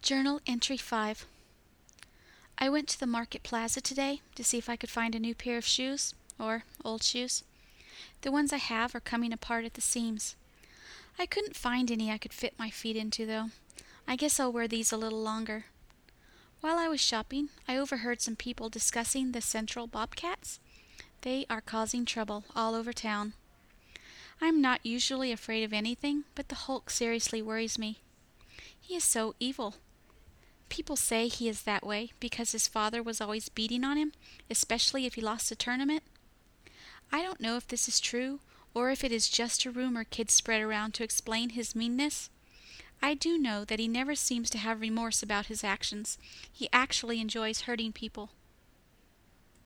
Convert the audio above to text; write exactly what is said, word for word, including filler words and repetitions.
Journal Entry five. I went to the Market Plaza today to see if I could find a new pair of shoes, or old shoes. The ones I have are coming apart at the seams. I couldn't find any I could fit my feet into, though. I guess I'll wear these a little longer. While I was shopping, I overheard some people discussing the Central Bobcats. They are causing trouble all over town. I'm not usually afraid of anything, but the Hulk seriously worries me. He is so evil. People say he is that way because his father was always beating on him, especially if he lost a tournament. I don't know if this is true or if it is just a rumor kids spread around to explain his meanness. I do know that he never seems to have remorse about his actions. He actually enjoys hurting people.